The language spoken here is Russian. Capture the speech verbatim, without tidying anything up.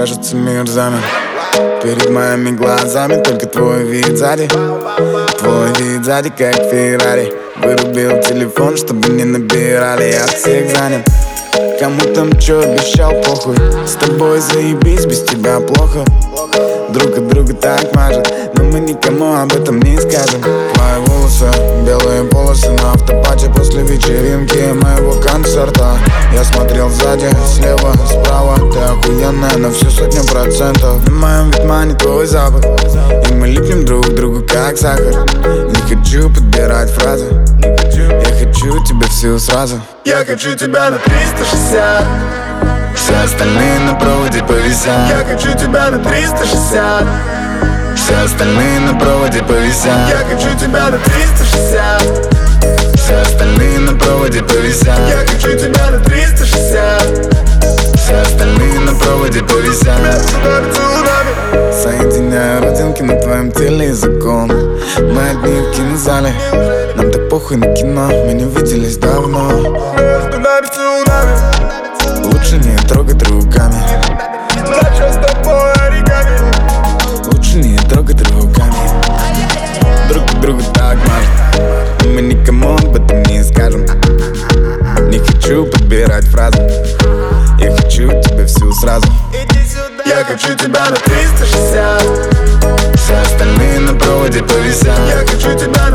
кажется, мир замер. Перед моими глазами только твой вид сзади. Твой вид сзади, как Феррари. Вырубил телефон, чтобы не набирали, я всех занят. Кому там чё обещал, похуй. С тобой заебись, без тебя плохо. Друг от друга так мажет, но мы никому об этом не скажем. Твои волосы, белые полосы на автопате после вечеринки моего концерта. Я смотрел сзади, слева, справа. Ты охуенная на всю сотню процентов. В моем витмане твой запах, и мы липнем друг к другу как сахар. Не хочу подбирать фразы, я хочу тебя всю сразу. Я хочу тебя на триста шестьдесят. Все остальные на проводе повисят. Я хочу тебя на триста шестьдесят. Все остальные на проводе повисят. Я хочу тебя на триста шестьдесят. Все остальные на проводе повисят. Я хочу тебя на триста шестьдесят. Все остальные на проводе повисят. Соединяю родинки на твоем теле языком. Мы одни в кинозале, нам так похуй на кино. Мы не виделись давно. Лучше не трогать руками. Лучше не трогать руками. Друг к другу так мажет, но мы никому об этом не скажем. Не хочу подбирать фразы, я хочу тебя всю сразу. Я хочу тебя на триста шестьдесят. Все остальные на проводе повисят. Я хочу тебя